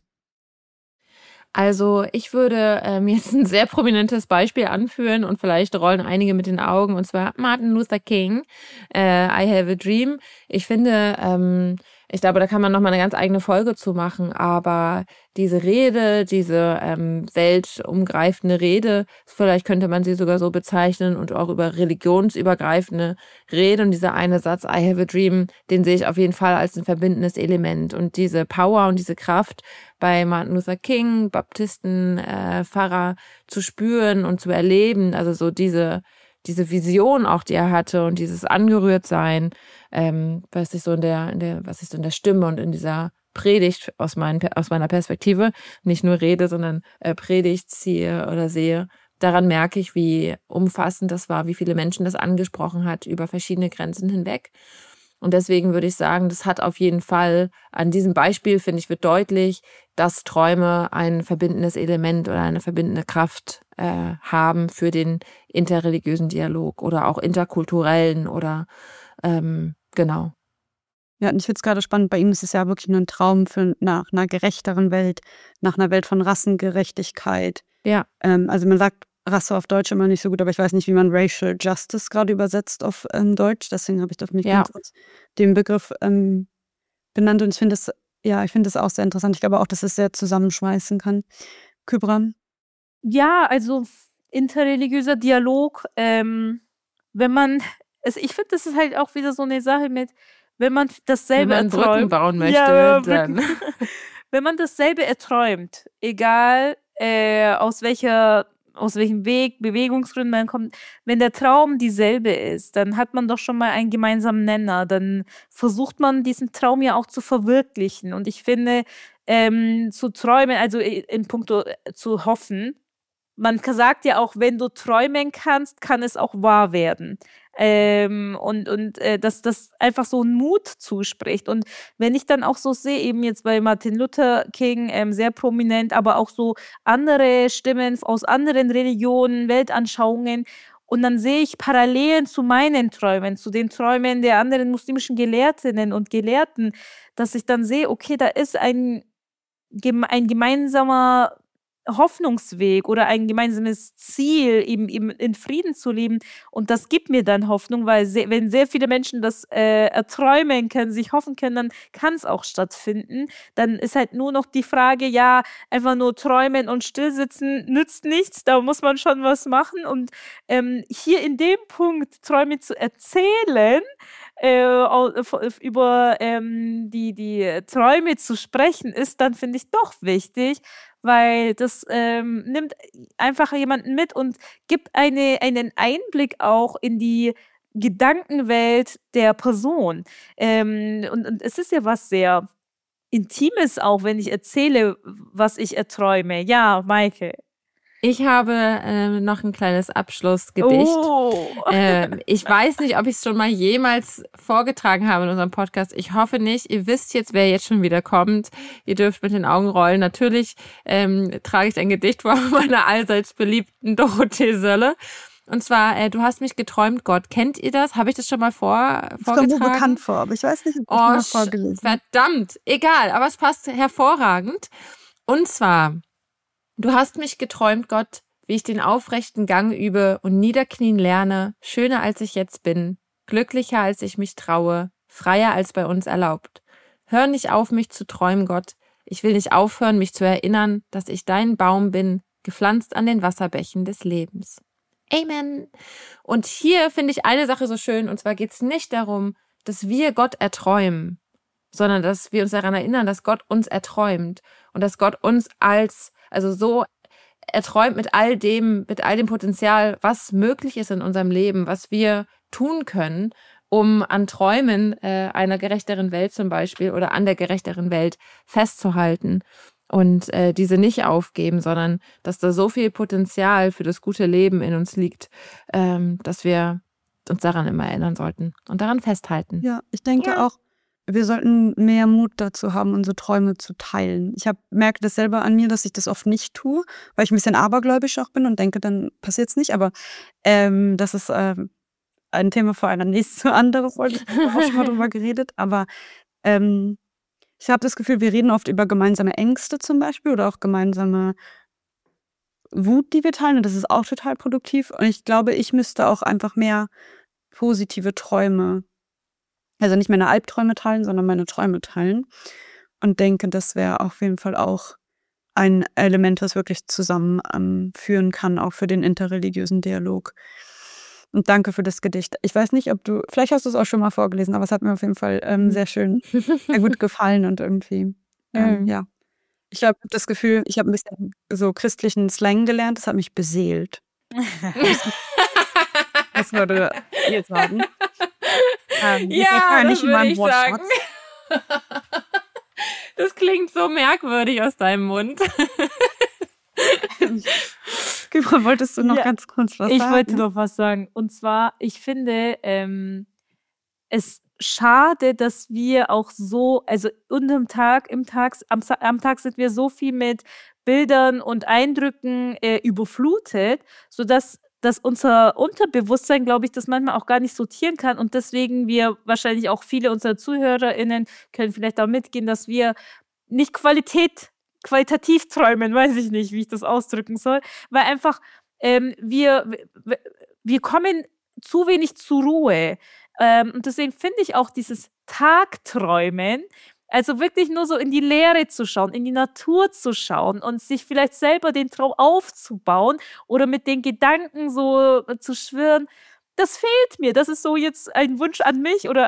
Also ich würde jetzt ein sehr prominentes Beispiel anführen und vielleicht rollen einige mit den Augen, und zwar Martin Luther King, I Have a Dream. Ich finde, ich glaube, da kann man nochmal eine ganz eigene Folge zu machen, aber diese Rede, diese weltumgreifende Rede, vielleicht könnte man sie sogar so bezeichnen, und auch über religionsübergreifende Rede, und dieser eine Satz, I have a dream, den sehe ich auf jeden Fall als ein verbindendes Element, und diese Power und diese Kraft bei Martin Luther King, Baptisten, Pfarrer zu spüren und zu erleben, also so diese Vision auch, die er hatte, und dieses Angerührtsein, was ich so in der Stimme und in dieser Predigt aus meiner Perspektive, nicht nur Rede, sondern Predigt ziehe oder sehe, daran merke ich, wie umfassend das war, wie viele Menschen das angesprochen hat, über verschiedene Grenzen hinweg. Und deswegen würde ich sagen, das hat auf jeden Fall, an diesem Beispiel, finde ich, wird deutlich, dass Träume ein verbindendes Element oder eine verbindende Kraft haben für den interreligiösen Dialog oder auch interkulturellen oder genau. Ja, und ich finde es gerade spannend, bei ihm ist es ja wirklich nur ein Traum nach einer gerechteren Welt, nach einer Welt von Rassengerechtigkeit. Ja. Also man sagt Rasse auf Deutsch immer nicht so gut, aber ich weiß nicht, wie man Racial Justice gerade übersetzt auf Deutsch. Deswegen habe ich das nicht ganz kurz den Begriff benannt. Und ich finde es auch sehr interessant. Ich glaube auch, dass es sehr zusammenschmeißen kann. Kübra? Ja, also interreligiöser Dialog, wenn man, ich finde, das ist halt auch wieder so eine Sache mit, wenn man dasselbe erträumt. Wenn man Brücken bauen möchte, dann. Wenn man dasselbe erträumt, egal aus welchem Weg, Bewegungsgründen man kommt, wenn der Traum dieselbe ist, dann hat man doch schon mal einen gemeinsamen Nenner. Dann versucht man, diesen Traum ja auch zu verwirklichen. Und ich finde, zu träumen, also in puncto zu hoffen, man sagt ja auch, wenn du träumen kannst, kann es auch wahr werden. Dass das einfach so einen Mut zuspricht. Und wenn ich dann auch so sehe, eben jetzt bei Martin Luther King sehr prominent, aber auch so andere Stimmen aus anderen Religionen, Weltanschauungen, und dann sehe ich Parallelen zu meinen Träumen, zu den Träumen der anderen muslimischen Gelehrtinnen und Gelehrten, dass ich dann sehe, okay, da ist ein gemeinsamer Hoffnungsweg oder ein gemeinsames Ziel, eben in Frieden zu leben. Und das gibt mir dann Hoffnung, weil wenn sehr viele Menschen das erträumen können, sich hoffen können, dann kann es auch stattfinden. Dann ist halt nur noch die Frage, ja, einfach nur träumen und stillsitzen nützt nichts, da muss man schon was machen. Und hier in dem Punkt Träume zu erzählen, über die Träume zu sprechen, ist dann, finde ich, doch wichtig, weil das nimmt einfach jemanden mit und gibt einen Einblick auch in die Gedankenwelt der Person. Und es ist ja was sehr Intimes auch, wenn ich erzähle, was ich erträume. Ja, Maike. Ich habe noch ein kleines Abschlussgedicht. Oh. Ich weiß nicht, ob ich es schon mal jemals vorgetragen habe in unserem Podcast. Ich hoffe nicht. Ihr wisst jetzt, wer jetzt schon wieder kommt. Ihr dürft mit den Augen rollen. Natürlich trage ich ein Gedicht vor meiner allseits beliebten Dorothee Sölle. Und zwar, du hast mich geträumt, Gott. Kennt ihr das? Habe ich das schon mal vorgetragen? Das kommt mir bekannt vor, aber ich weiß nicht, ob ich das mal vorgelesen habe. Verdammt, egal, aber es passt hervorragend. Und zwar: Du hast mich geträumt, Gott, wie ich den aufrechten Gang übe und niederknien lerne, schöner als ich jetzt bin, glücklicher als ich mich traue, freier als bei uns erlaubt. Hör nicht auf, mich zu träumen, Gott. Ich will nicht aufhören, mich zu erinnern, dass ich dein Baum bin, gepflanzt an den Wasserbächen des Lebens. Amen. Und hier finde ich eine Sache so schön, und zwar geht es nicht darum, dass wir Gott erträumen, sondern dass wir uns daran erinnern, dass Gott uns erträumt und dass Gott uns so erträumt mit all dem Potenzial, was möglich ist in unserem Leben, was wir tun können, um an Träumen einer gerechteren Welt zum Beispiel oder an der gerechteren Welt festzuhalten und diese nicht aufgeben, sondern dass da so viel Potenzial für das gute Leben in uns liegt, dass wir uns daran immer erinnern sollten und daran festhalten. Ja, ich denke auch, wir sollten mehr Mut dazu haben, unsere Träume zu teilen. Ich merke das selber an mir, dass ich das oft nicht tue, weil ich ein bisschen abergläubisch auch bin und denke, dann passiert es nicht. Aber das ist ein Thema für eine nächste andere Folge. Ich habe auch schon mal drüber geredet. Aber ich habe das Gefühl, wir reden oft über gemeinsame Ängste zum Beispiel oder auch gemeinsame Wut, die wir teilen. Und das ist auch total produktiv. Und ich glaube, ich müsste auch einfach mehr positive Träume, also nicht meine Albträume teilen, sondern meine Träume teilen. Und denke, das wäre auf jeden Fall auch ein Element, das wirklich zusammenführen kann, auch für den interreligiösen Dialog. Und danke für das Gedicht. Ich weiß nicht, vielleicht hast du es auch schon mal vorgelesen, aber es hat mir auf jeden Fall sehr gut gefallen und irgendwie, ja. Ich habe das Gefühl, ich habe ein bisschen so christlichen Slang gelernt, das hat mich beseelt. Das würde ich jetzt sagen. Ja, das würde ich sagen. Das klingt so merkwürdig aus deinem Mund. Wolltest du noch ganz kurz was sagen? Ich wollte noch was sagen. Und zwar, ich finde es schade, dass wir auch so, also am Tag sind wir so viel mit Bildern und Eindrücken überflutet, sodass dass unser Unterbewusstsein, glaube ich, das manchmal auch gar nicht sortieren kann und deswegen wir wahrscheinlich auch viele unserer ZuhörerInnen können vielleicht auch mitgehen, dass wir nicht qualitativ träumen, weiß ich nicht, wie ich das ausdrücken soll, weil einfach wir kommen zu wenig zur Ruhe. Und deswegen finde ich auch dieses Tagträumen, also wirklich nur so in die Leere zu schauen, in die Natur zu schauen und sich vielleicht selber den Traum aufzubauen oder mit den Gedanken so zu schwirren, das fehlt mir. Das ist so jetzt ein Wunsch an mich oder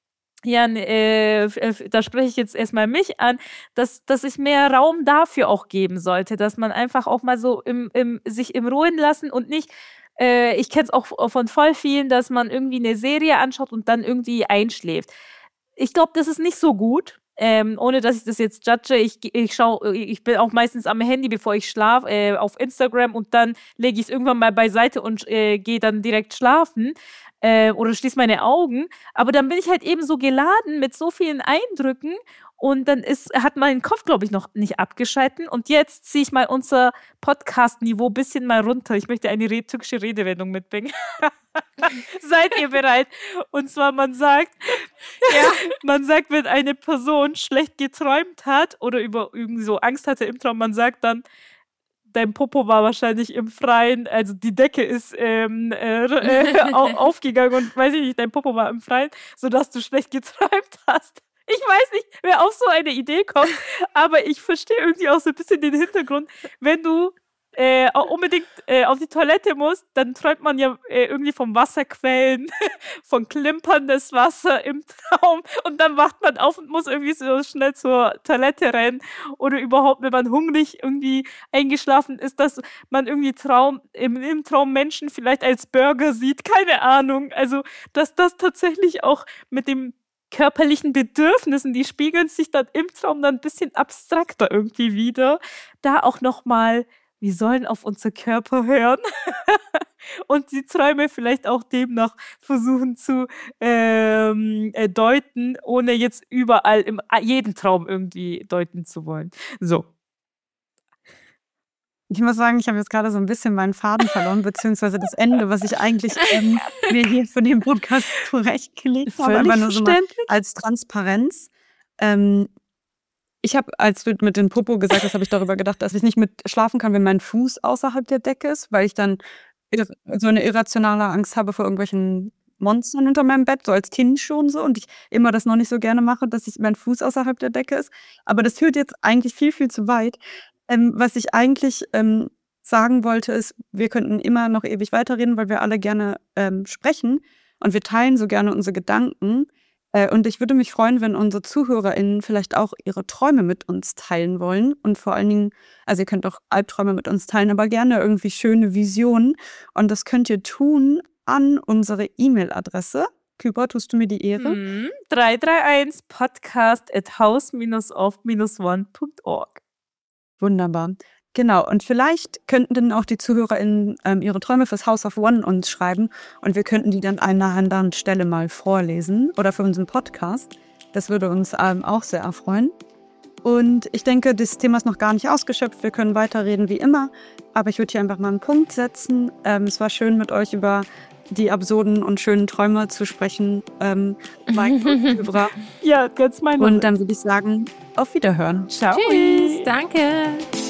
da spreche ich jetzt erstmal mich an, dass ich mehr Raum dafür auch geben sollte, dass man einfach auch mal so sich im Ruhen lassen und nicht, ich kenne es auch von voll vielen, dass man irgendwie eine Serie anschaut und dann irgendwie einschläft. Ich glaube, das ist nicht so gut. Ohne dass ich das jetzt judge, ich bin auch meistens am Handy, bevor ich schlafe, auf Instagram und dann lege ich es irgendwann mal beiseite und gehe dann direkt schlafen oder schließe meine Augen. Aber dann bin ich halt eben so geladen mit so vielen Eindrücken und dann hat mein Kopf, glaube ich, noch nicht abgeschalten. Und jetzt ziehe ich mal unser Podcast-Niveau ein bisschen mal runter. Ich möchte eine türkische Redewendung mitbringen. Seid ihr bereit? Und zwar, man sagt, wenn eine Person schlecht geträumt hat oder irgendwie so Angst hatte im Traum, man sagt dann, dein Popo war wahrscheinlich im Freien, also die Decke ist aufgegangen und weiß ich nicht, dein Popo war im Freien, sodass du schlecht geträumt hast. Ich weiß nicht, wer auf so eine Idee kommt, aber ich verstehe irgendwie auch so ein bisschen den Hintergrund. Wenn du auch unbedingt auf die Toilette musst, dann träumt man ja irgendwie vom Wasserquellen, von klimperndes Wasser im Traum und dann wacht man auf und muss irgendwie so schnell zur Toilette rennen oder überhaupt, wenn man hungrig irgendwie eingeschlafen ist, dass man irgendwie im Traum Menschen vielleicht als Burger sieht, keine Ahnung. Also, dass das tatsächlich auch mit dem körperlichen Bedürfnissen, die spiegeln sich dann im Traum dann ein bisschen abstrakter irgendwie wieder. Da auch nochmal, wir sollen auf unser Körper hören und die Träume vielleicht auch demnach versuchen zu deuten, ohne jetzt überall jeden Traum irgendwie deuten zu wollen. So. Ich muss sagen, ich habe jetzt gerade so ein bisschen meinen Faden verloren, beziehungsweise das Ende, was ich eigentlich mir hier für den Podcast zurechtgelegt habe, aber nur so mal als Transparenz. Ich habe, als du mit dem Popo gesagt hast, habe ich darüber gedacht, dass ich nicht mit schlafen kann, wenn mein Fuß außerhalb der Decke ist, weil ich dann so eine irrationale Angst habe vor irgendwelchen Monstern unter meinem Bett, so als Kind schon so, und ich immer das noch nicht so gerne mache, dass mein Fuß außerhalb der Decke ist. Aber das führt jetzt eigentlich viel, viel zu weit. Was ich eigentlich sagen wollte, ist, wir könnten immer noch ewig weiterreden, weil wir alle gerne sprechen und wir teilen so gerne unsere Gedanken. Und ich würde mich freuen, wenn unsere ZuhörerInnen vielleicht auch ihre Träume mit uns teilen wollen. Und vor allen Dingen, also ihr könnt auch Albträume mit uns teilen, aber gerne irgendwie schöne Visionen. Und das könnt ihr tun an unsere E-Mail-Adresse. Kübra, tust du mir die Ehre? 331podcast@house-of-one.org. Wunderbar. Genau, und vielleicht könnten dann auch die ZuhörerInnen ihre Träume fürs House of One uns schreiben und wir könnten die dann an einer anderen Stelle mal vorlesen oder für unseren Podcast. Das würde uns auch sehr erfreuen. Und ich denke, das Thema ist noch gar nicht ausgeschöpft. Wir können weiterreden wie immer, aber ich würde hier einfach mal einen Punkt setzen. Es war schön, mit euch über die absurden und schönen Träume zu sprechen. Mike und Kübra. Ja, ganz meine. Und dann würde ich sagen, auf Wiederhören. Ciao. Tschüss, danke.